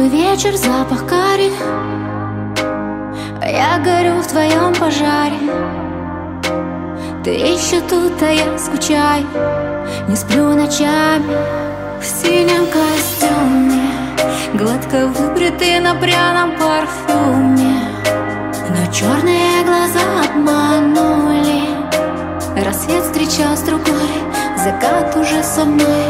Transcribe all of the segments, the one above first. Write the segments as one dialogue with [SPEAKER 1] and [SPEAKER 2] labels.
[SPEAKER 1] Теплый вечер, запах карри, а я горю в твоем пожаре. Ты еще тут, а я скучаю, не сплю ночами. В синем костюме, гладко выбритый на пряном парфюме, но черные глаза обманули. Рассвет встречал с другой, закат уже со мной.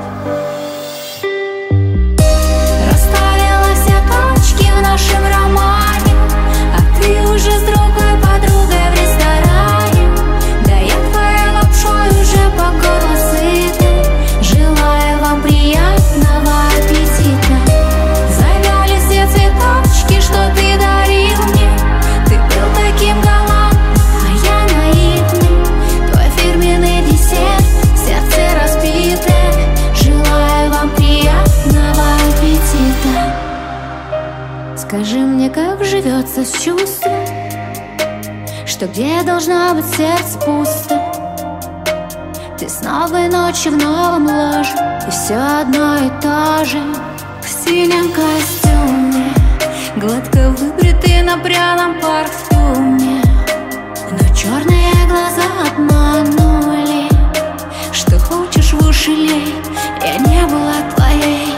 [SPEAKER 1] Расставила все точки в нашем романе, а ты уже с другой подругой в ресторане. Да я твоей лапшой уже по горло сыта. Желаю вам приятного аппетита. Завяли все цветочки, что ты дарил мне. Ты был таким галантным, а я наивный. Твой фирменный десерт, сердце разбитое. Желаю вам приятного аппетита. Скажи мне, как живется с чувством, что где должна быть сердце пусто. Ты с новой ночи в новом ложе, и все одно и то же. В синем костюме, гладко выбритый на пряном парфюме, но черные глаза обманули. Что хочешь в уши лей, я не была твоей.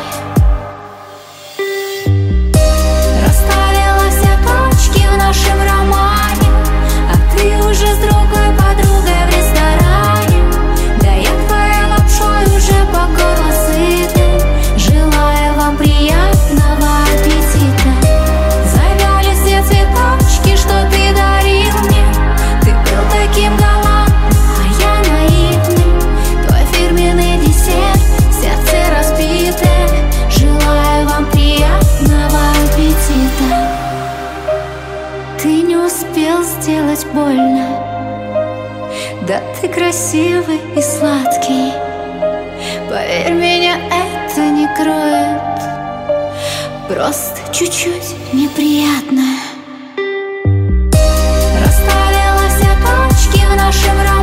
[SPEAKER 1] Расставила все точки в нашем романе, а ты уже с другой подругой в ресторане. Да я твоей лапшой уже по горло сыта. Желаю вам приятного аппетита. Завяли все цветочки, что ты дарил мне. Ты был таким галантным, а я наивный. Твой фирменный десерт, сердце разбитое. Желаю вам приятного аппетита. Ты не успел сделать больно, да ты красивый и сладкий. Поверь, меня это не кроет, просто чуть-чуть неприятно. Расставила все точки в нашем